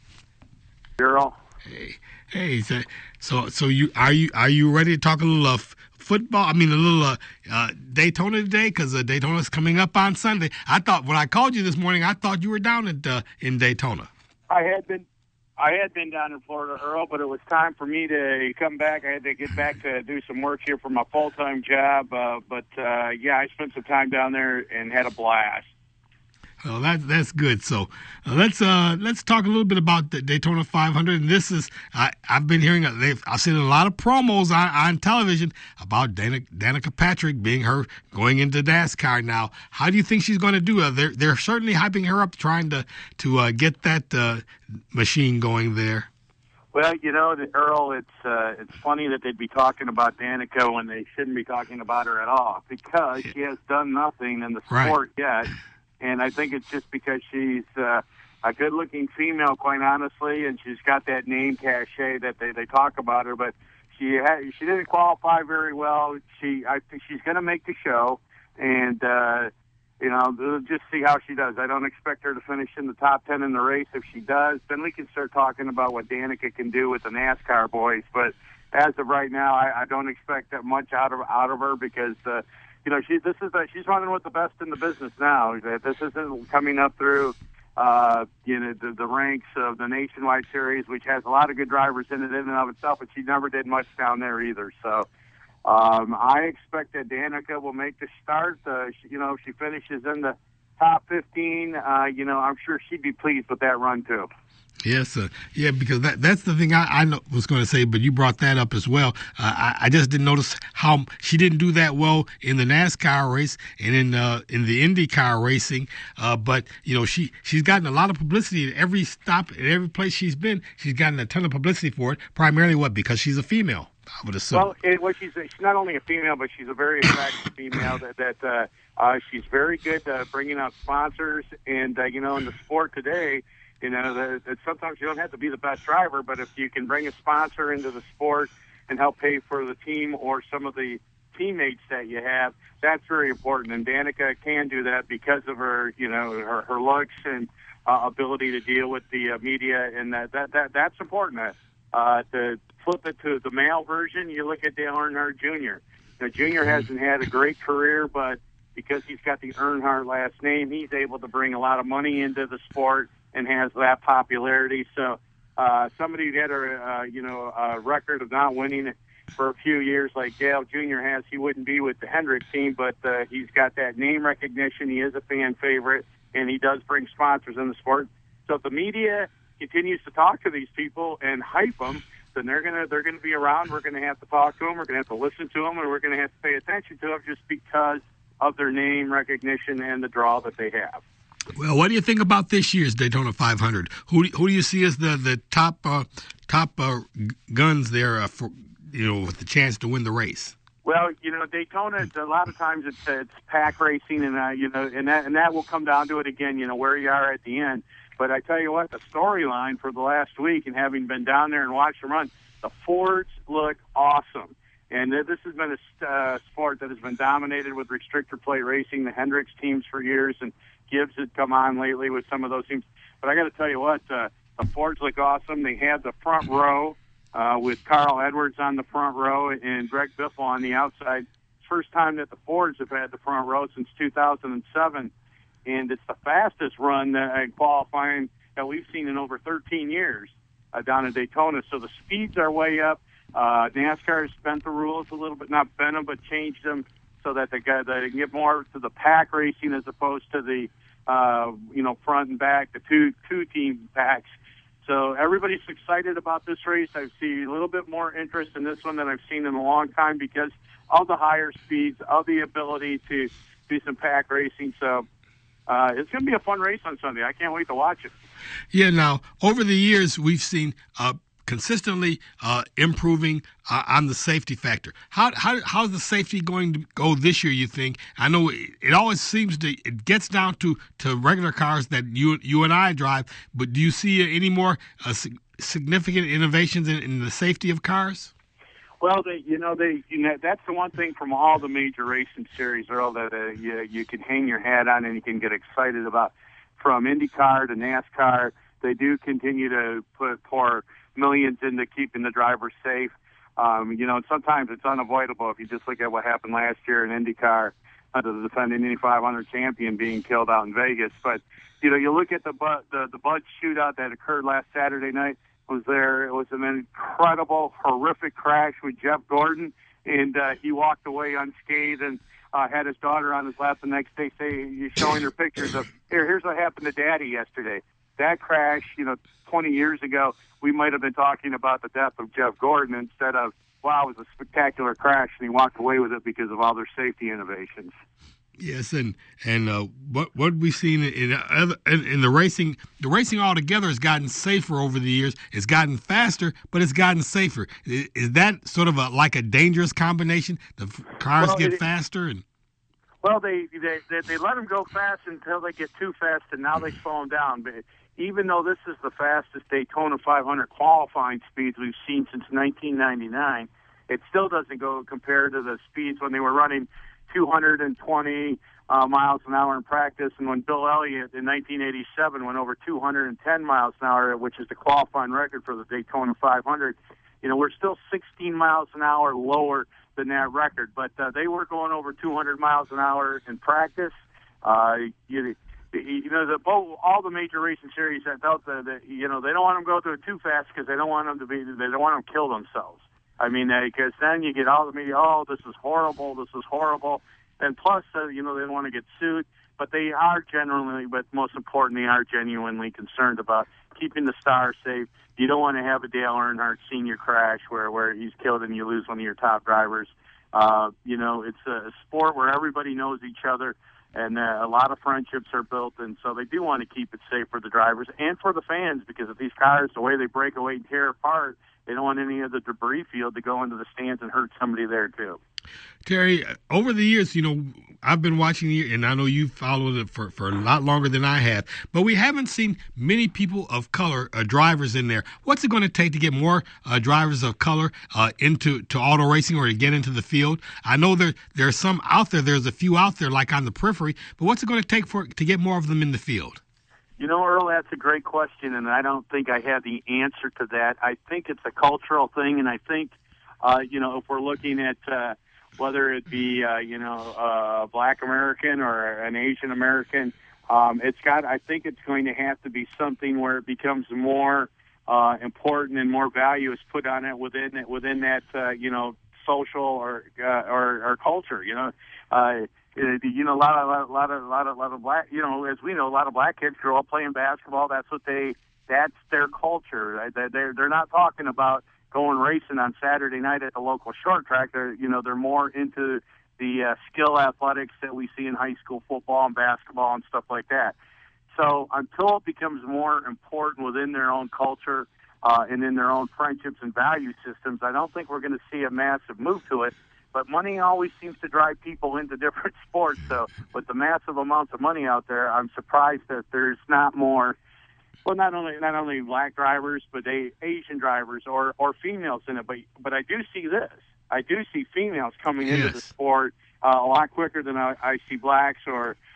Girl. Hey. Hey, so so, so you are you are you ready to talk a little uh, f- football? I mean, a little uh, uh, Daytona today, because uh, Daytona's coming up on Sunday. I thought when I called you this morning, I thought you were down at uh, in Daytona. I had been, I had been down in Florida, Earl, but it was time for me to come back. I had to get back to do some work here for my full time job. Uh, but uh, yeah, I spent some time down there and had a blast. Well, that, that's good. So uh, let's uh, let's talk a little bit about the Daytona five hundred. And this is I, I've been hearing uh, they've I've seen a lot of promos on, on television about Dana, Danica Patrick being her going into NASCAR now. How do you think she's going to do? Uh, they're they're certainly hyping her up, trying to to uh, get that uh, machine going there. Well, you know, Earl, it's uh, it's funny that they'd be talking about Danica when they shouldn't be talking about her at all, because she has done nothing in the sport right. yet. And I think it's just because she's uh, a good-looking female, quite honestly, and she's got that name cachet that they, they talk about her. But she had, she didn't qualify very well. She I think she's going to make the show, and uh, you know, we'll just see how she does. I don't expect her to finish in the top ten in the race. If she does, then we can start talking about what Danica can do with the NASCAR boys. But as of right now, I, I don't expect that much out of out of her because. Uh, You know, she this is the, she's running with the best in the business now. This isn't coming up through, uh, you know, the, the ranks of the Nationwide Series, which has a lot of good drivers in it in and of itself, but she never did much down there either. So um, I expect that Danica will make the start. Uh, she, you know, if she finishes in the top fifteen, uh, you know, I'm sure she'd be pleased with that run too. Yes, uh, yeah, because that, that's the thing I, I was going to say, but you brought that up as well. Uh, I, I just didn't notice how she didn't do that well in the NASCAR race and in uh, in the IndyCar racing. Uh, but you know, she she's gotten a lot of publicity at every stop, at every place she's been. She's gotten a ton of publicity for it. Primarily, what? Because she's a female, I would assume. Well, it, well she's she's not only a female, but she's a very attractive female. That that uh, uh, she's very good uh, bringing out sponsors, and uh, you know, in the sport today. You know, the, the, sometimes you don't have to be the best driver, but if you can bring a sponsor into the sport and help pay for the team or some of the teammates that you have, that's very important. And Danica can do that because of her, you know, her, her looks and uh, ability to deal with the uh, media, and that, that, that that's important. Uh, to flip it to the male version, you look at Dale Earnhardt Junior Now, Junior hasn't had a great career, but because he's got the Earnhardt last name, he's able to bring a lot of money into the sport and has that popularity. So uh, somebody who had a uh, you know a record of not winning for a few years like Dale Junior has, he wouldn't be with the Hendrick team, but uh, he's got that name recognition. He is a fan favorite, and he does bring sponsors in the sport. So if the media continues to talk to these people and hype them, then they're gonna they're gonna be around. We're gonna have to talk to them. We're gonna have to listen to them, and we're gonna have to pay attention to them just because of their name recognition and the draw that they have. Well, what do you think about this year's Daytona five hundred? Who who do you see as the the top uh, top uh, guns there uh, for you know with the chance to win the race? Well, you know, Daytona. A lot of times it's it's pack racing, and uh, you know, and that and that will come down to it again. You know, where you are at the end. But I tell you what, the storyline for the last week, and having been down there and watched them run, the Fords look awesome. And this has been a uh, sport that has been dominated with restrictor plate racing, the Hendricks teams for years, and Gibbs had come on lately with some of those teams. But I got to tell you what, uh, the Fords look awesome. They had the front row uh, with Carl Edwards on the front row and Greg Biffle on the outside. First time that the Fords have had the front row since two thousand seven, and it's the fastest run that uh, qualifying that we've seen in over thirteen years uh, down in Daytona. So the speeds are way up. Uh, NASCAR has bent the rules a little bit, not bent them, but changed them so that they, got, they can get more to the pack racing as opposed to the uh, you know front and back, the two two team packs. So everybody's excited about this race. I see a little bit more interest in this one than I've seen in a long time because of the higher speeds, of the ability to do some pack racing. So uh, it's going to be a fun race on Sunday. I can't wait to watch it. Yeah, now, over the years, we've seen uh, consistently uh, improving uh, on the safety factor. How, how How's the safety going to go this year, you think? I know it, it always seems to, it gets down to, to regular cars that you you and I drive, but do you see any more uh, significant innovations in, in the safety of cars? Well, they, you know, they, you know, that's the one thing from all the major racing series, Earl, that uh, you, you can hang your hat on and you can get excited about. From IndyCar to NASCAR, they do continue to put pour millions into keeping the drivers safe. Um, you know, sometimes it's unavoidable if you just look at what happened last year in IndyCar, uh, the defending Indy five hundred champion being killed out in Vegas. But you know, you look at the the, the Bud shootout that occurred last Saturday night. Was there? It was an incredible, horrific crash with Jeff Gordon, and uh, he walked away unscathed and uh, had his daughter on his lap the next day, say, showing her pictures of here. Here's what happened to Daddy yesterday. That crash, you know, twenty years ago, we might have been talking about the death of Jeff Gordon instead of wow, it was a spectacular crash, and he walked away with it because of all their safety innovations. Yes, and and uh, what what we've seen in, in in the racing, the racing altogether has gotten safer over the years. It's gotten faster, but it's gotten safer. Is, is that sort of a like a dangerous combination? The cars well, get it, faster, and well, they, they they they let them go fast until they get too fast, and now they slow them down. But even though this is the fastest Daytona five hundred qualifying speeds we've seen since nineteen ninety-nine, it still doesn't go compared to the speeds when they were running two hundred twenty uh, miles an hour in practice, and when Bill Elliott in nineteen eighty-seven went over two hundred ten miles an hour, which is the qualifying record for the Daytona five hundred, you know, we're still sixteen miles an hour lower than that record. But uh, they were going over two hundred miles an hour in practice. Uh, you, you know, the both, all the major racing series that felt that, that you know they don't want them to go through it too fast because they don't want them to be they don't want them to kill themselves. I mean, because uh, then you get all the media, oh, this is horrible, this is horrible. And plus, uh, you know, they don't want to get sued. But they are generally, but most important, they are genuinely concerned about keeping the stars safe. You don't want to have a Dale Earnhardt Senior crash where, where he's killed and you lose one of your top drivers. Uh, you know, it's a sport where everybody knows each other, and uh, a lot of friendships are built. And so they do want to keep it safe for the drivers and for the fans, because if these cars, the way they break away and tear apart, they don't want any of the debris field to go into the stands and hurt somebody there, too. Terry, over the years, you know, I've been watching you, and I know you've followed it for, for a lot longer than I have, but we haven't seen many people of color, uh, drivers in there. What's it going to take to get more uh, drivers of color uh, into to auto racing or to get into the field? I know there there's some out there. There's a few out there, like on the periphery, but what's it going to take for to get more of them in the field? You know, Earl, that's a great question, and I don't think I have the answer to that. I think it's a cultural thing, and I think, uh, you know, if we're looking at uh, whether it be, uh, you know, a Black American or an Asian American, um, it's got. I think it's going to have to be something where it becomes more uh, important and more value is put on it within it within that, uh, you know, social or uh, or, or culture. You know. Uh, You know, a lot of, a lot of, a lot of, a lot of black. You know, as we know, a lot of black kids grow up playing basketball. That's what they. That's their culture. They're they're not talking about going racing on Saturday night at the local short track. They're you know they're more into the uh, skill athletics that we see in high school football and basketball and stuff like that. So until it becomes more important within their own culture uh, and in their own friendships and value systems, I don't think we're going to see a massive move to it. But money always seems to drive people into different sports. So with the massive amounts of money out there, I'm surprised that there's not more, well, not only not only black drivers, but they, Asian drivers or, or females in it. But but I do see this. I do see females coming yes. into the sport uh, a lot quicker than I, I see blacks or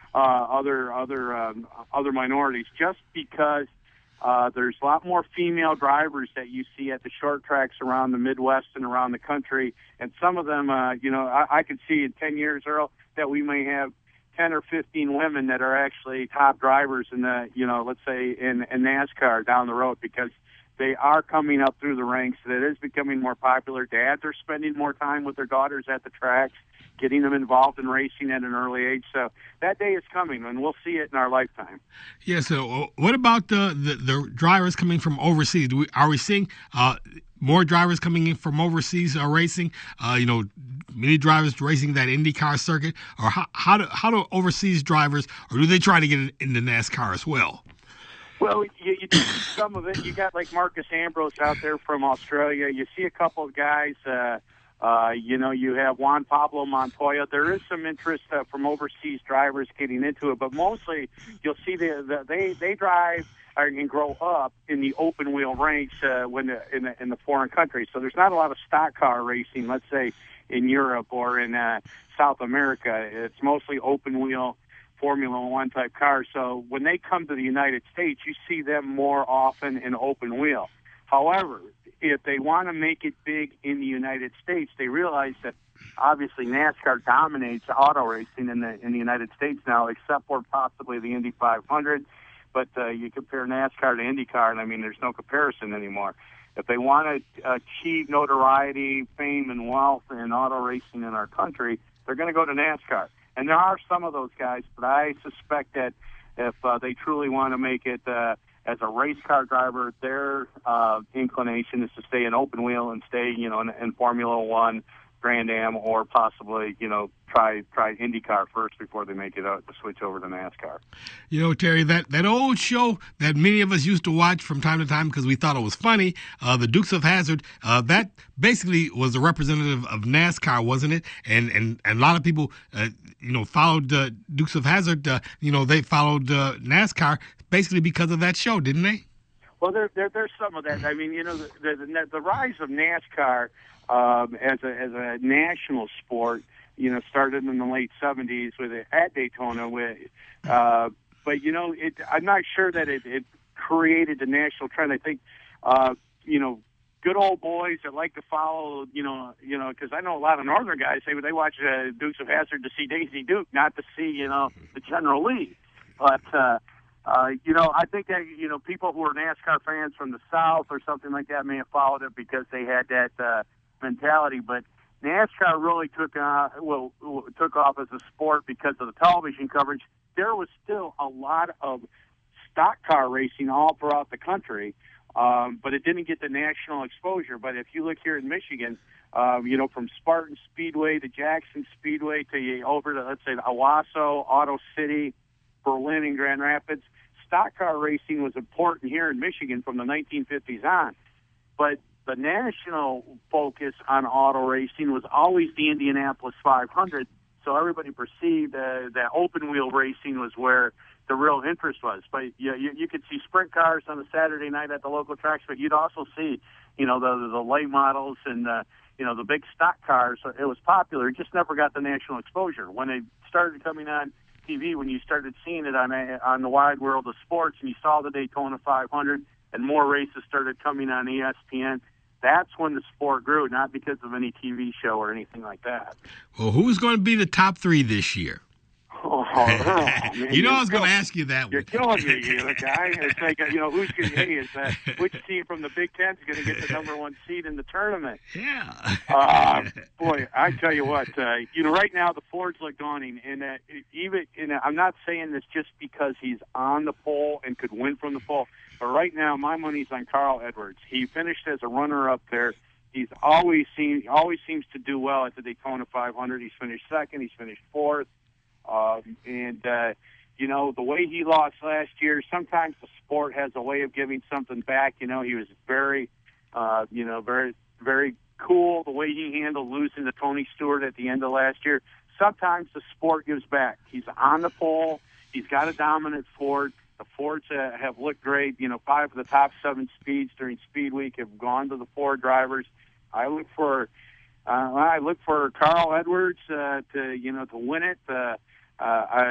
uh, other other um, other minorities, just because uh, there's a lot more female drivers that you see at the short tracks around the Midwest and around the country, and some of them, uh, you know, I, I could see in ten years, Earl, that we may have ten or fifteen women that are actually top drivers in the, you know, let's say in, in NASCAR down the road, because they are coming up through the ranks. It is becoming more popular. Dads are spending more time with their daughters at the tracks, getting them involved in racing at an early age. So that day is coming, and we'll see it in our lifetime. Yeah, so uh, what about the, the, the drivers coming from overseas? Do we, are we seeing uh, more drivers coming in from overseas uh, racing? Uh, you know, many drivers racing that IndyCar circuit? Or how, how, do, how do overseas drivers, or do they try to get into NASCAR as well? Well, you, you do some of it. You got like Marcus Ambrose out there from Australia. You see a couple of guys. Uh, uh, you know, you have Juan Pablo Montoya. There is some interest uh, from overseas drivers getting into it, but mostly you'll see the, the they they drive and grow up in the open wheel ranks uh, when the, in the in the foreign countries. So there's not a lot of stock car racing, let's say in Europe or in uh, South America. It's mostly open wheel Formula One type cars. So when they come to the United States, you see them more often in open wheel. However, if they want to make it big in the United States, they realize that obviously NASCAR dominates auto racing in the in the United States now, except for possibly the Indy five hundred. But uh, you compare NASCAR to IndyCar, and I mean, there's no comparison anymore. If they want to achieve notoriety, fame, and wealth in auto racing in our country, they're going to go to NASCAR. And there are some of those guys, but I suspect that if uh, they truly want to make it uh, as a race car driver, their uh, inclination is to stay in open wheel and stay, you know, in, in Formula One, Grand Am, or possibly, you know, try try IndyCar first before they make it out to switch over to NASCAR. You know, Terry, that, that old show that many of us used to watch from time to time because we thought it was funny, uh, the Dukes of Hazzard, uh, that basically was a representative of NASCAR, wasn't it? And and, and a lot of people, uh, you know, followed uh, Dukes of Hazzard. Uh, you know, they followed uh, NASCAR basically because of that show, didn't they? Well, there, there there's some of that. I mean, you know, the the, the rise of NASCAR um, as a as a national sport, you know, started in the late seventies with it at Daytona. With, uh, but you know, it, I'm not sure that it, it created the national trend. I think, uh, you know, good old boys that like to follow, you know, you know, because I know a lot of Northern guys say they watch uh, Dukes of Hazzard to see Daisy Duke, not to see, you know, the General Lee. But uh, uh, you know, I think that, you know, people who are NASCAR fans from the South or something like that may have followed it because they had that uh, mentality. But NASCAR really took uh, well took off as a sport because of the television coverage. There was still a lot of stock car racing all throughout the country, um, but it didn't get the national exposure. But if you look here in Michigan, um, you know, from Spartan Speedway to Jackson Speedway to over to, let's say, Owasso, Auto City, Berlin, and Grand Rapids, stock car racing was important here in Michigan from the nineteen fifties on. But the national focus on auto racing was always the Indianapolis five hundred, so everybody perceived uh, that open wheel racing was where the real interest was. But you, you, you could see sprint cars on a Saturday night at the local tracks, but you'd also see, you know, the the late models and uh, you know, the big stock cars. It was popular. It just never got the national exposure. When it started coming on T V, when you started seeing it on a, on the wide world of sports, and you saw the Daytona five hundred, and more races started coming on E S P N. That's when the sport grew, not because of any T V show or anything like that. Well, who's going to be the top three this year? Oh, man, you know I was going to ask you that. You're killing me, you know, guy. It's like, you know, who's going to hey, is uh, which team from the Big Ten is going to get the number one seed in the tournament? Yeah. uh, boy, I tell you what, uh, you know, right now the Fords look dawning, and uh, even, and I'm not saying this just because he's on the pole and could win from the pole, but right now my money's on Carl Edwards. He finished as a runner-up there. He's always seen, always seems to do well at the Daytona five hundred. He's finished second. He's finished fourth. Um, and, uh, you know, the way he lost last year, sometimes the sport has a way of giving something back. You know, he was very, uh, you know, very, very cool the way he handled losing to Tony Stewart at the end of last year. Sometimes the sport gives back. He's on the pole. He's got a dominant Ford. The Fords uh, have looked great. You know, five of the top seven speeds during Speed Week have gone to the Ford drivers. I look for, uh, I look for Carl Edwards uh, to, you know, to win it. Uh, Uh, I,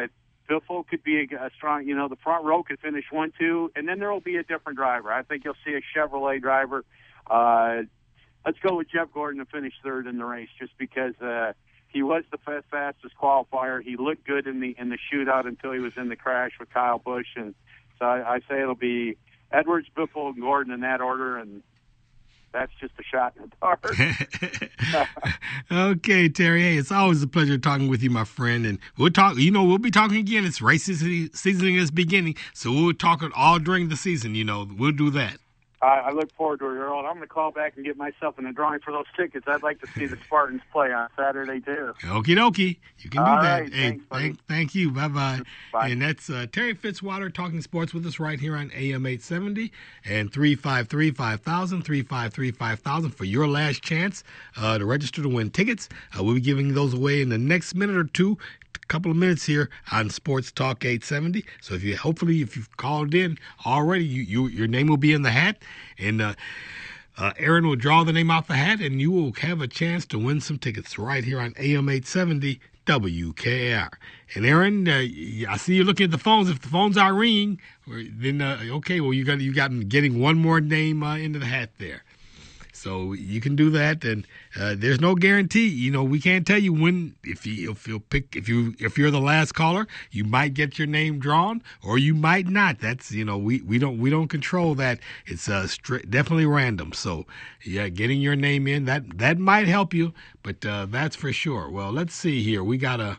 Biffle could be a, a strong, you know, the front row could finish one, two, and then there will be a different driver. I think you'll see a Chevrolet driver. Uh, let's go with Jeff Gordon to finish third in the race, just because uh, he was the fast, fastest qualifier. He looked good in the in the shootout until he was in the crash with Kyle Busch, and so I, I say it'll be Edwards, Biffle, and Gordon in that order, and that's just a shot in the dark. Okay, Terry. Hey, it's always a pleasure talking with you, my friend. And we'll talk, you know, we'll be talking again. It's race season is beginning, so we'll talk all during the season, you know. We'll do that. I, I look forward to it, Earl. And I'm going to call back and get myself in a drawing for those tickets. I'd like to see the Spartans play on Saturday, too. Okie dokie. You can do All that. Right, hey, thanks, thank, thank you. Bye-bye. Bye. And that's uh, Terry Fitzwater talking sports with us right here on A M eight seventy and three five three, five thousand, three five three, five thousand for your last chance uh, to register to win tickets. Uh, we'll be giving those away in the next minute or two. Couple of minutes here on Sports Talk eight seventy. So if you hopefully if you've called in already, you, you your name will be in the hat, and uh, uh, Aaron will draw the name off the hat, and you will have a chance to win some tickets right here on A M eight seventy W K A R. And Aaron, uh, I see you looking at the phones. If the phones are ringing, then uh, okay, well you got you got getting one more name uh, into the hat there. So you can do that, and uh, there's no guarantee. You know, we can't tell you when. If you if you pick if you if you're the last caller, you might get your name drawn, or you might not. That's you know we, we don't we don't control that. It's uh stri- definitely random. So yeah, getting your name in that that might help you, but uh, that's for sure. Well, let's see here. We got a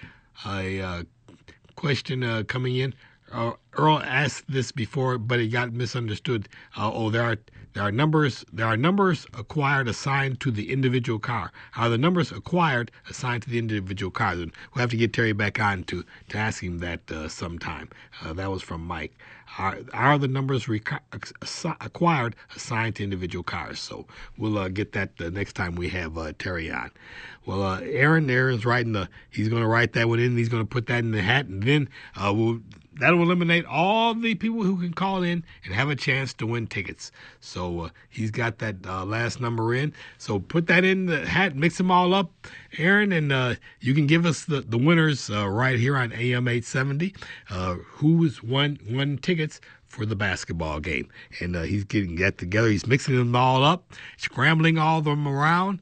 a uh, question uh, coming in. Uh, Earl asked this before, but it got misunderstood. Uh, oh, there are there are numbers there are numbers acquired assigned to the individual car. Are the numbers acquired assigned to the individual cars? And we'll have to get Terry back on to, to ask him that uh, sometime. Uh, that was from Mike. Are are the numbers rec- acquired assigned to individual cars? So we'll uh, get that the next time we have uh, Terry on. Well, uh, Aaron, Aaron's writing the. He's going to write that one in. He's going to put that in the hat, and then uh, we'll. That will eliminate all the people who can call in and have a chance to win tickets. So uh, he's got that uh, last number in. So put that in the hat, mix them all up, Aaron, and uh, you can give us the, the winners uh, right here on A M eight seventy. Uh, who's won won tickets for the basketball game. And uh, he's getting that together. He's mixing them all up, scrambling all of them around.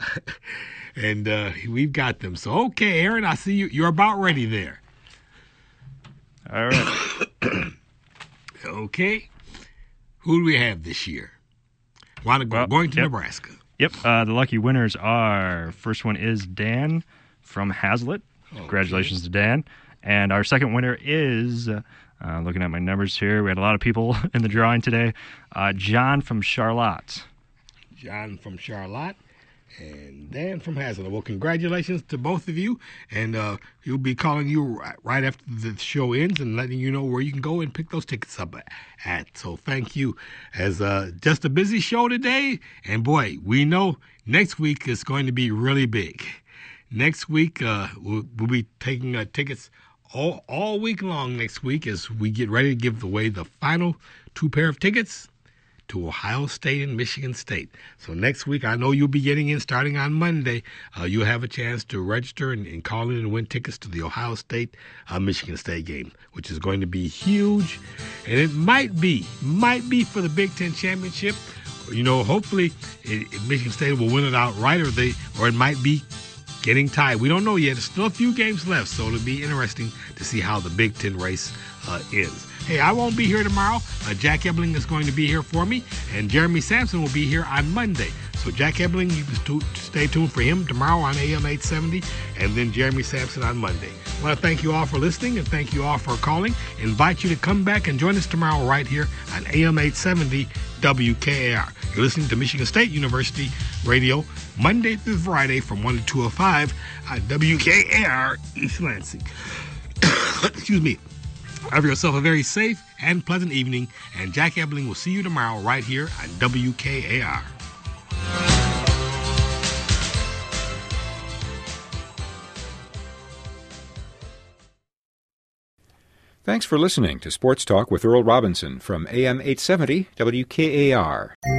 and uh, we've got them. So, okay, Aaron, I see you. You're about ready there. All right. Okay. Who do we have this year? Want to go, well, going to yep. Nebraska. Yep. Uh, the lucky winners are, first one is Dan from Hazlitt. Okay. Congratulations to Dan. And our second winner is, uh, looking at my numbers here, we had a lot of people in the drawing today, uh, John from Charlotte. John from Charlotte. And Dan from Hazlitt. Well, congratulations to both of you. And uh, he'll be calling you right, right after the show ends and letting you know where you can go and pick those tickets up at. So thank you. As uh, just a busy show today. And boy, we know next week is going to be really big. Next week, uh, we'll, we'll be taking uh, tickets all, all week long next week as we get ready to give away the final two pair of tickets to Ohio State and Michigan State. So next week, I know you'll be getting in starting on Monday. Uh, you'll have a chance to register and, and call in and win tickets to the Ohio State uh, Michigan State game, which is going to be huge. And it might be, might be for the Big Ten Championship. You know, hopefully it, it, Michigan State will win it outright, or they, or it might be getting tied. We don't know yet. There's still a few games left, so it'll be interesting to see how the Big Ten race uh, ends. Hey, I won't be here tomorrow. Uh, Jack Ebling is going to be here for me, and Jeremy Sampson will be here on Monday. So Jack Ebling, you can st- stay tuned for him tomorrow on A M eight seventy, and then Jeremy Sampson on Monday. I want to thank you all for listening, and thank you all for calling. Invite you to come back and join us tomorrow right here on A M eight seventy W K A R. You're listening to Michigan State University Radio, Monday through Friday from one to two oh five on W K A R East Lansing. Excuse me. Have yourself a very safe and pleasant evening, and Jack Ebling will see you tomorrow right here on W K A R. Thanks for listening to Sports Talk with Earl Robinson from A M eight seventy W K A R.